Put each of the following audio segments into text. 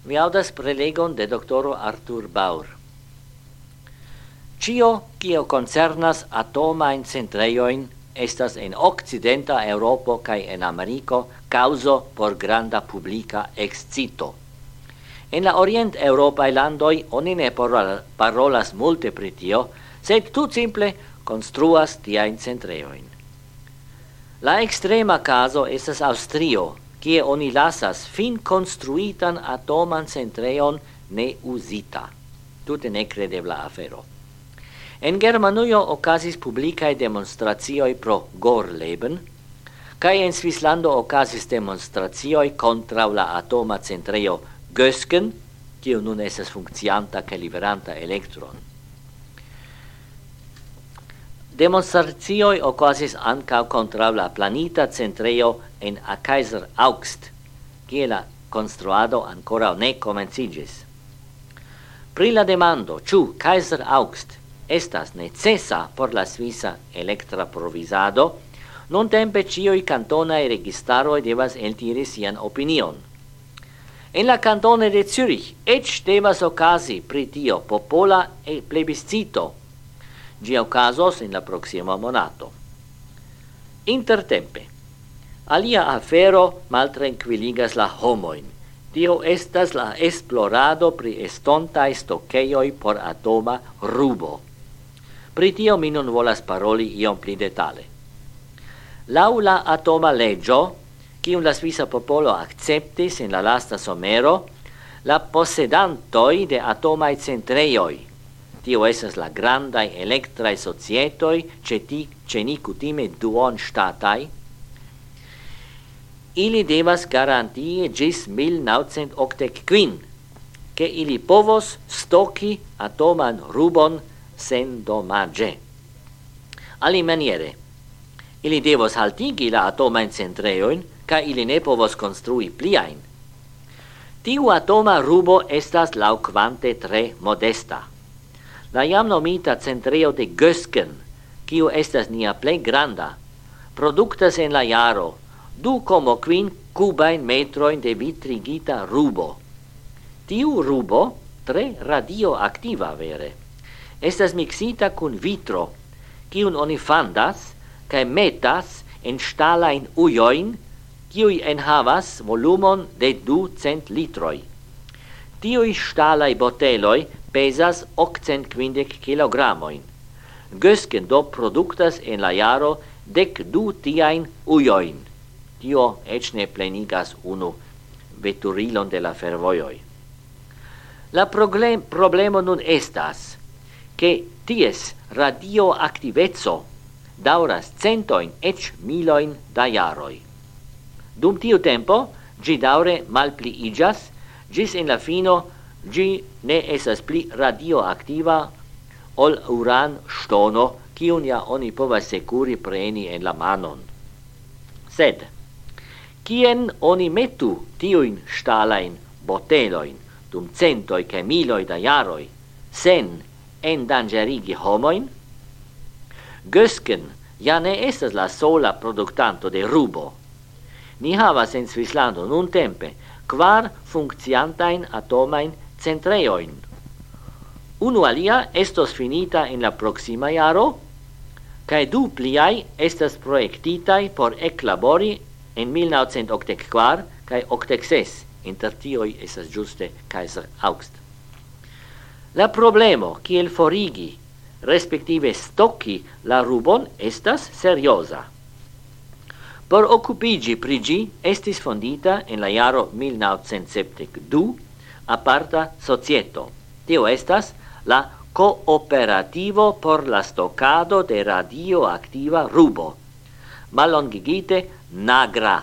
Mi audas prelegon de doctoro Arthur Baur. Cio, cio concernas atomain centreioin, estas en occidenta Europo cae en Americo causo por granda publica excito. En la orient Europae landoi oni ne parolas multe pri tio, sed tut simple construas tiain centreioin. La extrema caso estas Austrio, kie oni lasas fin construitan atoman centreion ne usita. Tute necredebla afero. En Germanuio ocasis publicae demonstratioi pro Gorleben, cae en Svislando ocasis demonstratioi contra la atoma centreio Gösgen, kiu nun esas funccianta ca liberanta electron. Demonstratioi ocasis ancau contra la planita centreio en a Kaiser Augst, kie la construado ancora ne comencigis. Pri la demando, ciu Kaiser Augst estas necessa por la Svisa electra provisado, non tempe cioi cantonae registaroi devas eltiri sian opinion. En la cantone de Zürich, ec devas ocasi pri tio popola e plebiscito, gi ocasos in la proxima monato. Intertempe, alia afero maltranquilligas la homoin. Tio estas la esplorado pri estontae stoceioi por atoma rubo. Pri tio mi non volas paroli iom pli detale. Lau la atoma legio, cium la Svisa popolo acceptis in la lasta somero, la possedantoi de atomae centreioi, tio esas la grandai electrae societoi, ce ni cutime duon statai, ili devas garantie gis 1985, che ili povos stoci atoman rubon sen domage. Ali maniere, ili devos haltigi la atomain centreioin, ca ili ne povos construi pliain. Tiu atoma rubo estas lauquante tre modesta. La jam nomita centreo de Gösgen, kiu estas nia plei granda, productas en la jaro 2,5 cubain metroin de vitrigita rubo. Tiu rubo, tre radioactiva vere, estas mixita cun vitro, kiun oni fandas, cae metas en stalain ujoin, kiui enhavas volumon de 200 litroi. Tiui stalai boteloi pesas 850 kilogramoin. Gösgen do productas en la jaro 12 tiain ujoin. Tio ec ne plenigas unu veturilon de la fervojoi. La problemo nun estas, che ties radioactivezzo dauras centoin ec miloin da jaroi. Dum tiu tempo, gi daure malpliigas, gis in la fino gi ne esas pli radioactiva ol uran stono, kiun ja oni povas securi preni en la manon. Sed, kien oni metu tiuin stalain boteloin dum centoi ca miloi da jaroi, sen endangerigi homoin? Gösgen ja ne estas la sola productanto de rubo. Ni havas en Svislando nun tempe 4 funcciantain atomain centreioin. Unu alia estos finita in la proxima jaro, cae 2 pliai estas proectitai por eclabori en 1984 cae 86, inter tioi esas giuste Kaiser Augst. La problemo, kiel forigi, respektive stocchi la rubon, estas seriosa. Por occupigi prigi estis fondita en la jaro 1972 aparta societo. Tio estas la Cooperativo por la stoccado de radioactiva rubo, mallongigite NAGRA.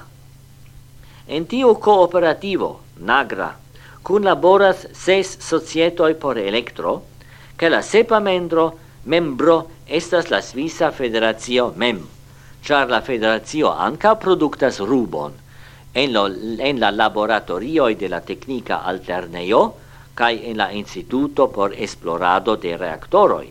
En tiu cooperativo, NAGRA, cunlaboras 6 societoi por electro, che la sepa membro estas la Svisa Federatio mem, char la Federatio anca productas rubon en la laboratorioi de la Tecnica Alterneo cae en la Instituto por Esplorado de Reactoroi.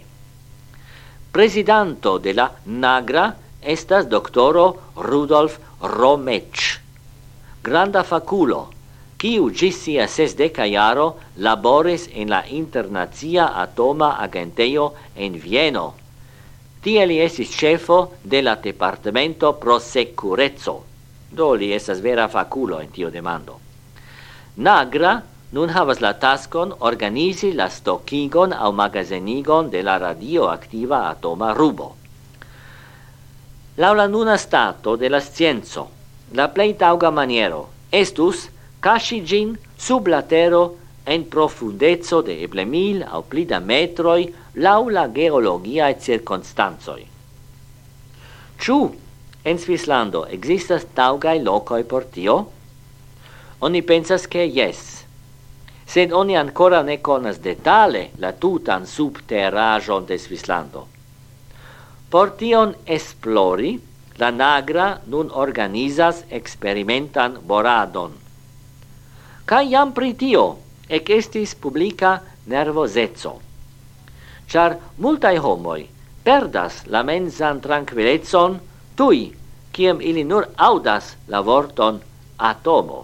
Presidanto de la NAGRA estas doctoro Rudolf Romech, granda faculo, quiu gis sia 60 jaro laboris en la Internacia Atoma Agenteio en Vieno. Tie li estis cefo de la departamento pro securezzo. Do li estas vera faculo en tio demando. Nagra nun havas la taskon organizi la stokigon au magazenigon de la radioactiva atoma rubo. Lau la nuna stato de la scienzo, la plei tauga maniero estus casci gin sub la tero en profundezzo de eble 1000 au pli da metroi lau la geologia et circonstanzoi. Ciu en Svislando existas taugai locoi por tio? Oni pensas che yes, sed oni ancora ne conas detale la tutan subterrajon de Svislando. Por tion esplori, la Nagra nun organizas experimentan boradon. Kai jam pri tio ec estis publica nervosezzo. Char multae homoi perdas la mensan tranquillezon tui, kiem ili nur audas la vorton atomo.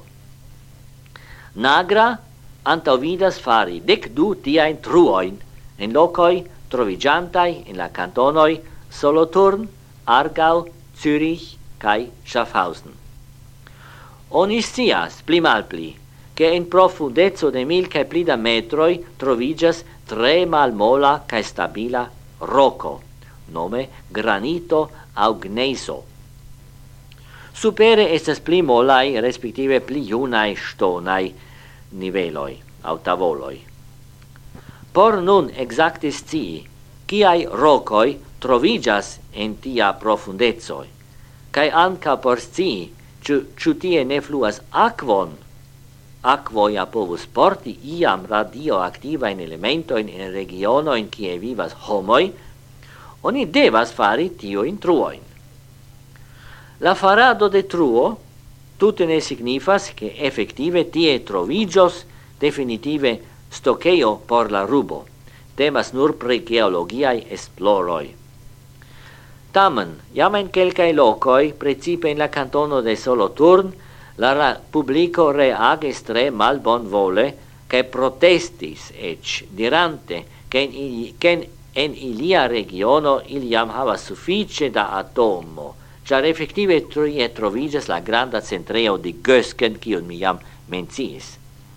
Nagra antauvidas fari 12 tiaen truoin en locoi trovigiantai in la cantonoi Solothurn, Aargau, Zürich kai Schaffhausen. Oni scias pli malpli che in profundezzo de 1000 kai pli da metroi trovigas tre malmola kai stabila roco, nome granito au gneiso. Supere estas pli molai, respektive pli junai stonai niveloi, au tavoloi. Por nun exacte scii, kiai rocoi trovigas en tia profundezoi, kai anca por scii, ciu tie ne fluas aquon, aquoia povus porti iam radioactivain elementoin in regionoin kie vivas homoi, oni devas fari tioin truoin. La farado de truo tutte ne signifas che effective tie trovigios definitive stocheo por la rubo. Temas nur pri geologiae esploroi. Tamen, jam en quelcae locoi, precipe in la cantono de Solothurn, la publico reagis tre malbon vole, che protestis ec, dirante, che en ilia regiono iliam havas suffice da atomo, char effective trovigas la granda centreo di Gösgen, kiun mi jam menciis.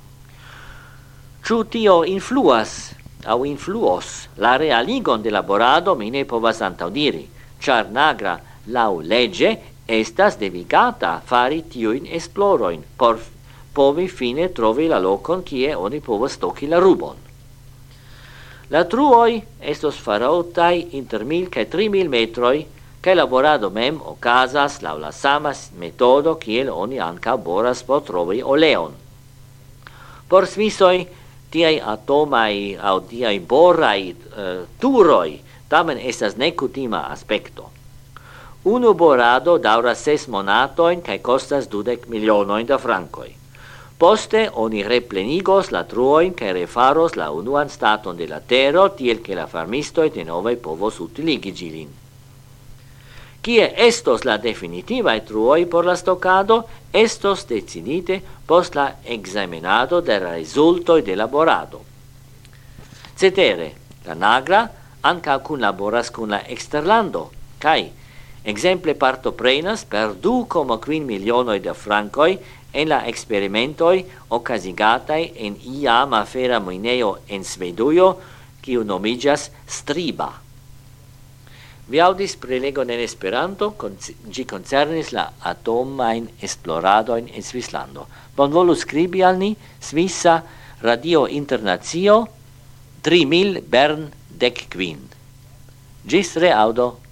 Ciu tio influas, au influos, la realigon de laborado mi ne povas antaudiri, char Nagra, lau legge, estas devigata fari tiuin esploroin, por povi fine trovi la locon kie oni povas stoki la rubon. La truoi estos farotai inter 1000 kai 3000 metroi, kai laborado mem ocasas lau la sama metodo kiel oni anca boras po trovi oleon. Por Svisoi, tiai atomai au tiai borai turoi tamen estas nekutima aspecto. Unu borado dauras 6 monatoin kai costas 20 milionoin da francoi. Poste oni replenigos la truoin kai refaros la unuan staton de la tero tiel che la farmistoi de nove povos utiligi gilin. Kie estos la definitivae truoi por la stocado, estos decidite post la examinado de resultoi de laborado. Cetere, la Nagra anca cun laboras cun la exterlando, kai exemple partoprenas per 2,5 milionoi de francoi en la experimentoi ocasigatai en iam afera mineo en Svedujo, kiu nomigas Striba. Vi audis prelegon en Esperanto, gi concernis la atomain esploradoin en Svislando. Bonvolu scribi al ni, Svissa Radio Internacio 3000 Bern 15. Gis reaudo.